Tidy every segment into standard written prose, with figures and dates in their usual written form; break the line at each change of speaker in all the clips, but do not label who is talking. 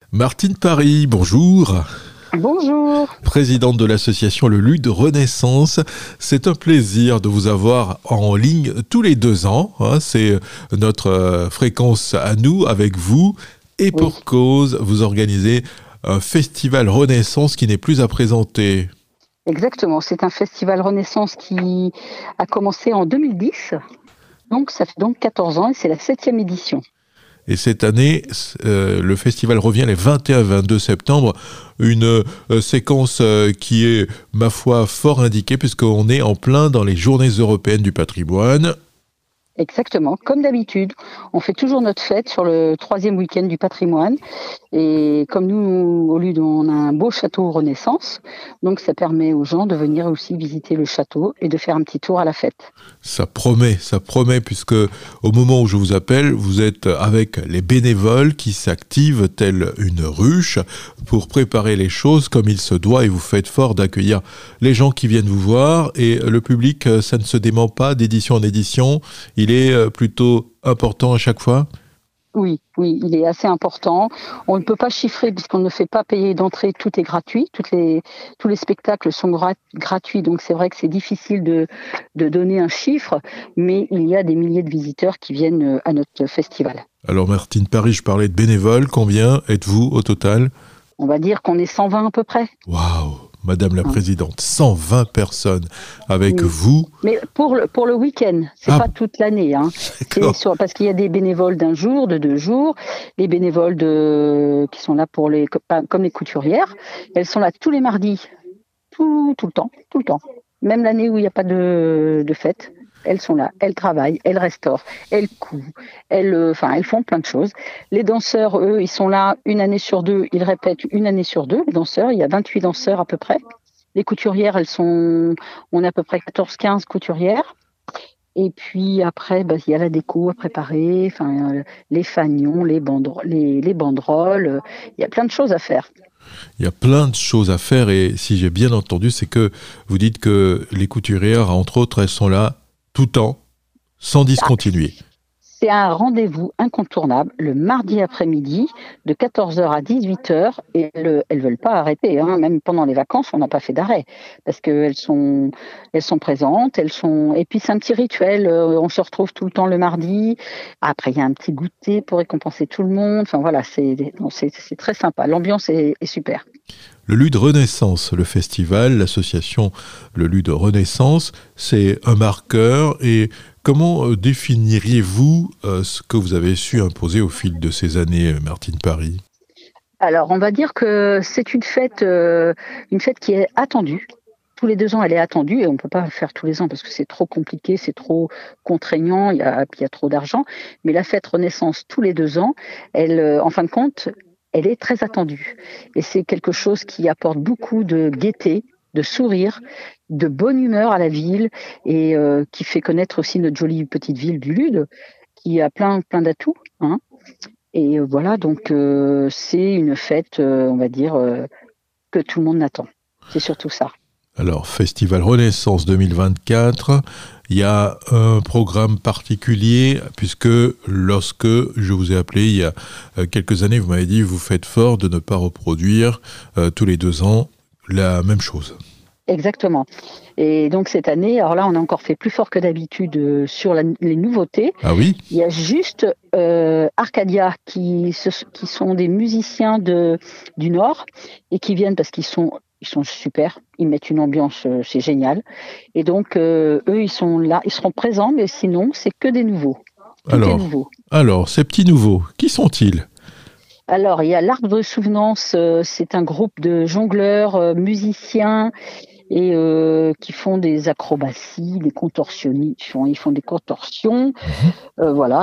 Martine Paris, bonjour.
Bonjour.
Présidente de l'association Le Lude Renaissance. C'est un plaisir de vous avoir en ligne tous les 2 ans. C'est notre fréquence à nous, avec vous. Et
Oui,
pour cause, vous organisez un festival Renaissance qui n'est plus à présenter.
exactement. C'est un festival Renaissance qui a commencé en 2010. Donc, ça fait donc 14 ans et c'est la 7e édition.
Et cette année, le festival revient les 21 et 22 septembre, une séquence qui est, ma foi, fort indiquée puisqu'on est en plein dans les journées européennes du patrimoine.
Exactement. Comme d'habitude, on fait toujours notre fête sur le 3e week-end du patrimoine. Et comme nous, au Lude, on a un beau château Renaissance. Donc, ça permet aux gens de venir aussi visiter le château et de faire un petit tour à la fête.
Ça promet, puisque au moment où je vous appelle, vous êtes avec les bénévoles qui s'activent telle une ruche pour préparer les choses comme il se doit, et vous faites fort d'accueillir les gens qui viennent vous voir, et le public, ça ne se dément pas d'édition en édition, il est plutôt important à chaque fois.
Oui, oui, il est assez important. On ne peut pas chiffrer puisqu'on ne fait pas payer d'entrée, tout est gratuit. Tous les spectacles sont gratuits, donc c'est vrai que c'est difficile de donner un chiffre, mais il y a des milliers de visiteurs qui viennent à notre festival.
Alors Martine Paris, je parlais de bénévoles, combien êtes-vous au total?
On va dire qu'on est 120 à peu près.
Waouh, Madame la
Hein.
Présidente, 120 personnes avec
Oui.
vous.
Mais pour le week-end, c'est
Ah,
pas toute l'année, hein.
d'accord.
Parce qu'il y a des bénévoles d'un jour, de 2 jours, les bénévoles qui sont là comme les couturières. Elles sont là tous les mardis, tout le temps, tout le temps. Même l'année où il n'y a pas de fête, elles sont là, elles travaillent, elles restaurent, elles cousent, elles font plein de choses. Les danseurs, eux, ils sont là une année sur deux, ils répètent une année sur deux, les danseurs, il y a 28 danseurs à peu près. Les couturières, on a à peu près 14-15 couturières. Et puis après, il y a la déco à préparer, les fanions, les banderoles, il y a plein de choses à faire.
Il y a plein de choses à faire, et si j'ai bien entendu, c'est que vous dites que les couturières, entre autres, elles sont là tout le temps, sans
Ah,
discontinuer.
c'est un rendez-vous incontournable le mardi après-midi de 14h à 18h et elles veulent pas arrêter, hein. Même pendant les vacances, on n'a pas fait d'arrêt parce elles sont présentes, et puis c'est un petit rituel. On se retrouve tout le temps le mardi. Après, il y a un petit goûter pour récompenser tout le monde. Enfin voilà, c'est très sympa. L'ambiance est super.
Le Lude Renaissance, le festival, l'association Le Lude Renaissance, c'est un marqueur. Et comment définiriez-vous ce que vous avez su imposer au fil de ces années, Martine Paris?
Alors, on va dire que c'est une fête qui est attendue. Tous les 2 ans, elle est attendue et on ne peut pas le faire tous les ans parce que c'est trop compliqué, c'est trop contraignant, puis il y a trop d'argent. Mais la fête Renaissance, tous les 2 ans, en fin de compte, elle est très attendue. Et c'est quelque chose qui apporte beaucoup de gaieté, de sourire, de bonne humeur à la ville et qui fait connaître aussi notre jolie petite ville du Lude, qui a plein d'atouts, hein. Et voilà, donc c'est une fête, on va dire, que tout le monde attend. C'est surtout ça.
Alors, Festival Renaissance 2024, il y a un programme particulier, puisque lorsque je vous ai appelé il y a quelques années, vous m'avez dit, vous faites fort de ne pas reproduire tous les 2 ans la même chose.
Exactement. Et donc cette année, alors là, on a encore fait plus fort que d'habitude sur les nouveautés.
Ah oui?
Il y a juste Arcadia qui sont des musiciens du Nord et qui viennent parce ils sont super, ils mettent une ambiance, c'est génial. Et donc eux, ils sont là, ils seront présents, mais sinon, c'est que des nouveaux. Tout est
Alors,
nouveau.
alors, ces petits nouveaux, qui sont-ils?
Alors, il y a l'Arc de Souvenance, c'est un groupe de jongleurs, musiciens et qui font des acrobaties, des contorsionnistes, ils font des contorsions.
Mhm.
Voilà,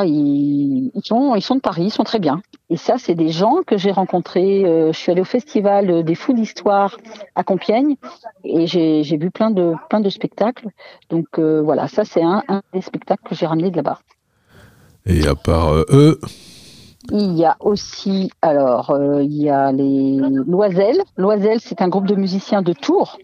ils sont de Paris, ils sont très bien. Et ça, c'est des gens que j'ai rencontrés. Je suis allée au festival des Fous d'Histoire à Compiègne et j'ai vu plein de spectacles. Donc voilà, ça c'est un des spectacles que j'ai ramené de là-bas.
Et à part eux,
Il y a aussi, alors, il y a les Loisel. Loisel, c'est un groupe de musiciens de Tours.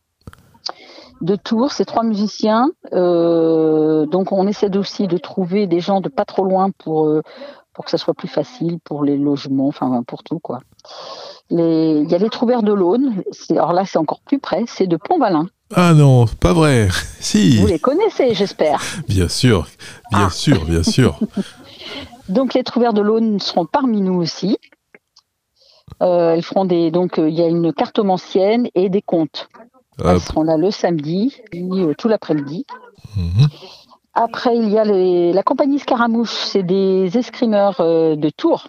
De Tours, c'est 3 musiciens. Donc, on essaie aussi de trouver des gens de pas trop loin pour que ça soit plus facile pour les logements, enfin pour tout quoi. Il y a les Trouvères de l'Aune, alors là c'est encore plus près, c'est de Pont-Valin.
Ah non, pas vrai.
Vous
Si,
les connaissez, j'espère.
bien sûr, bien
Ah,
sûr, bien sûr.
donc les Trouvères de l'Aune seront parmi nous aussi. Elles feront donc il y a une cartomancienne et des contes. Elles seront là le samedi, tout l'après-midi.
Mhm.
Après, il y a la compagnie Scaramouche, c'est des escrimeurs de Tours.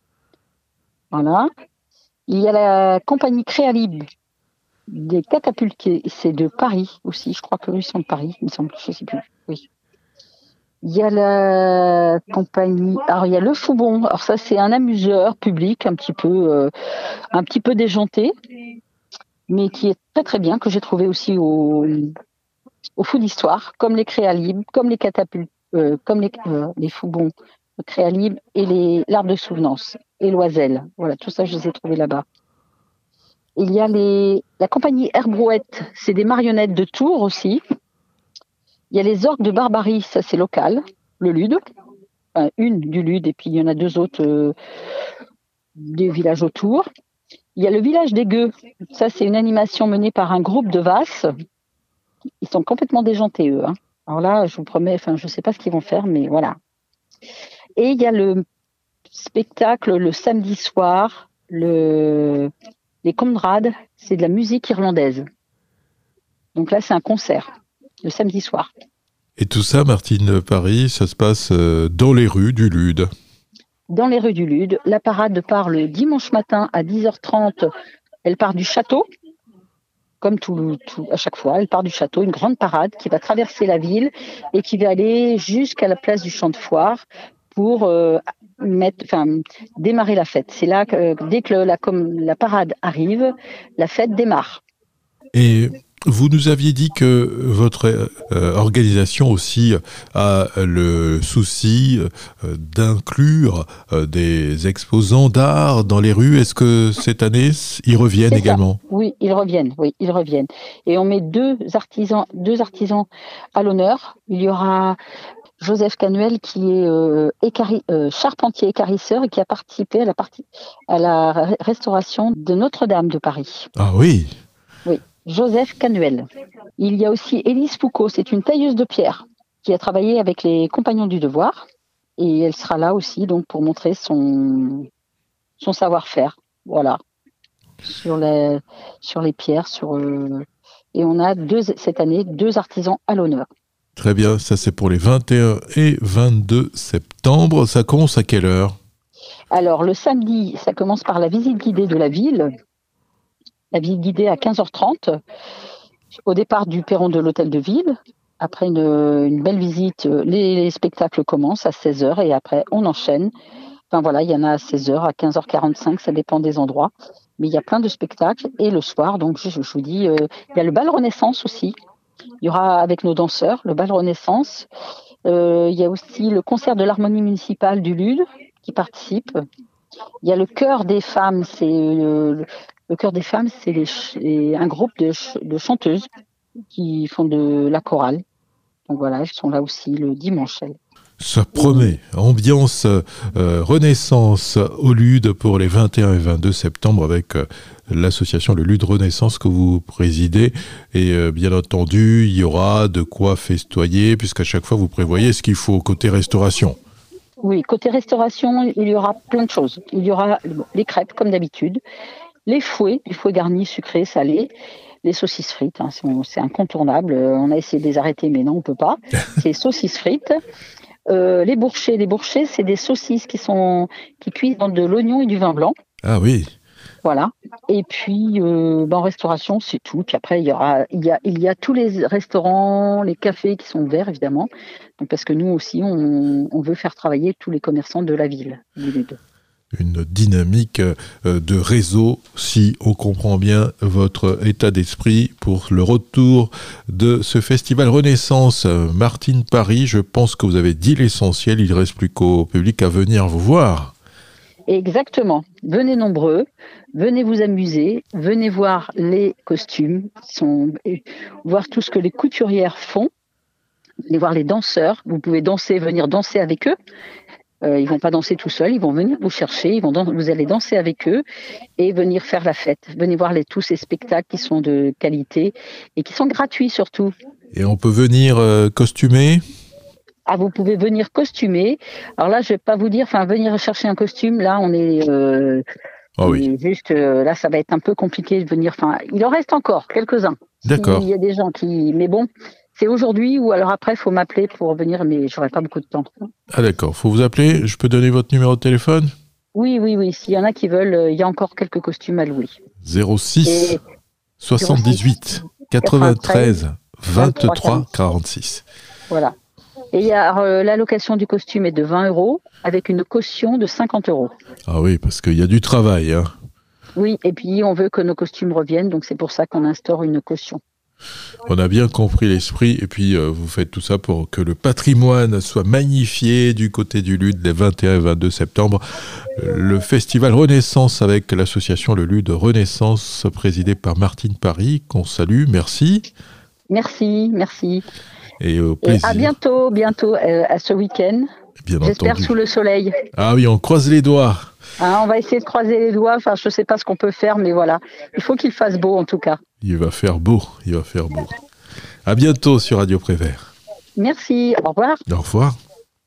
Voilà. Il y a la compagnie Créalib, des catapultiers, c'est de Paris aussi. Je crois qu'ils sont de Paris, il me semble, je ne sais plus. Oui. Il y a la compagnie. Alors, il y a le Foubon. Alors, ça, c'est un amuseur public un petit peu déjanté, mais qui est très, très bien, que j'ai trouvé aussi au Fou d'Histoire, comme les Créalib, comme les catapultes, comme les Foubons Créalib et l'Arbre de Souvenance et l'Oiselle. Voilà, tout ça, je les ai trouvés là-bas. Il y a la compagnie Herbrouette, c'est des marionnettes de Tours aussi. Il y a les Orques de Barbarie, ça c'est local, le Lude, enfin, une du Lude, et puis il y en a deux autres des villages autour. Il y a le village des Gueux, ça c'est une animation menée par un groupe de Vasses. Ils sont complètement déjantés, eux. Hein. Alors là, je vous promets, enfin, je ne sais pas ce qu'ils vont faire, mais voilà. Et il y a le spectacle le samedi soir, les Comrades, c'est de la musique irlandaise. Donc là, c'est un concert, le samedi soir.
Et tout ça, Martine Paris, ça se passe dans les rues du Lude.
Dans les rues du Lude, la parade part le dimanche matin à 10h30. Elle part du château, comme tout à chaque fois. Elle part du château, une grande parade qui va traverser la ville et qui va aller jusqu'à la place du Champ de Foire pour démarrer la fête. C'est là que dès que la parade arrive, la fête démarre.
Et vous nous aviez dit que votre organisation aussi a le souci d'inclure des exposants d'art dans les rues. Est-ce que cette année, ils reviennent également ?
Oui, ils reviennent. Et on met deux artisans à l'honneur. Il y aura Joseph Canuel qui est charpentier équarrisseur et qui a participé à la restauration de Notre-Dame de Paris.
Ah oui.
Oui, Joseph Canuel. Il y a aussi Élise Foucault, c'est une tailleuse de pierre qui a travaillé avec les Compagnons du Devoir et elle sera là aussi donc pour montrer son savoir-faire. Voilà. Sur les pierres, et on a cette année 2 artisans à l'honneur.
Très bien, ça c'est pour les 21 et 22 septembre. Ça commence à quelle heure ?
Alors le samedi, ça commence par la visite guidée de la ville. La visite guidée à 15h30 au départ du perron de l'hôtel de ville. Après une belle visite, les spectacles commencent à 16h et après on enchaîne. Enfin voilà, il y en a à 16h, à 15h45, ça dépend des endroits. Mais il y a plein de spectacles. Et le soir, donc je vous dis, il y a le bal Renaissance aussi. Il y aura avec nos danseurs le bal Renaissance. Il y a aussi le concert de l'harmonie municipale du Lude qui participe. Il y a le chœur des femmes, le chœur des femmes, c'est un groupe de chanteuses qui font de la chorale. Donc voilà, elles sont là aussi le dimanche.
Ça promet. Ambiance Renaissance au Lude pour les 21 et 22 septembre avec l'association Le Lude Renaissance que vous présidez. Et bien entendu, il y aura de quoi festoyer puisqu'à chaque fois vous prévoyez ce qu'il faut côté restauration.
Oui, côté restauration, il y aura plein de choses. Il y aura les crêpes comme d'habitude, les fouets garnis, sucrés, salés, les saucisses frites, hein, c'est incontournable. On a essayé de les arrêter, mais non, on ne peut pas. C'est saucisses frites. Les bourchers, c'est des saucisses qui cuisent dans de l'oignon et du vin blanc.
Ah oui.
Voilà. Et puis, en restauration, c'est tout. Puis après, il y a tous les restaurants, les cafés qui sont ouverts, évidemment. Donc, parce que nous aussi, on veut faire travailler tous les commerçants de la ville du Lude.
Une dynamique de réseau, si on comprend bien votre état d'esprit pour le retour de ce festival Renaissance. Martine Paris, je pense que vous avez dit l'essentiel, il ne reste plus qu'au public à venir vous voir.
Exactement. Venez nombreux, venez vous amuser, venez voir les costumes, voir tout ce que les couturières font, venez voir les danseurs. Vous pouvez venir danser avec eux. Ils vont pas danser tout seuls, ils vont venir vous chercher, vous allez danser avec eux et venir faire la fête. Venez voir tous ces spectacles qui sont de qualité et qui sont gratuits surtout.
Et on peut venir costumé?
Ah, vous pouvez venir costumé. Alors là, je vais pas vous dire, venir chercher un costume, là, on est juste, là, ça va être un peu compliqué de venir. Il en reste encore quelques-uns.
D'accord.
Il y a des gens mais bon, c'est aujourd'hui ou alors après, il faut m'appeler pour venir, mais j'aurai pas beaucoup de temps.
Ah d'accord, faut vous appeler. Je peux donner votre numéro de téléphone?
Oui. S'il y en a qui veulent, il y a encore quelques costumes à louer.
06 78 93 23 46.
Voilà. Et la location du costume est de 20 € avec une caution de 50 €.
Ah oui, parce qu'il y a du travail. Hein.
Oui, et puis on veut que nos costumes reviennent, donc c'est pour ça qu'on instaure une caution.
On a bien compris l'esprit, et puis vous faites tout ça pour que le patrimoine soit magnifié du côté du Lude les 21 et 22 septembre. Le festival Renaissance avec l'association Le Lude Renaissance, présidée par Martine Paris, qu'on salue. Merci.
Merci.
Et au plaisir.
Et à bientôt à ce week-end.
Bien
J'espère
entendu.
sous le soleil.
Ah oui, on croise les doigts.
On va essayer de croiser les doigts. Je ne sais pas ce qu'on peut faire, mais voilà. Il faut qu'il fasse beau, en tout cas.
Il va faire beau. À bientôt sur Radio Prévert.
Merci. Au revoir.
Au revoir.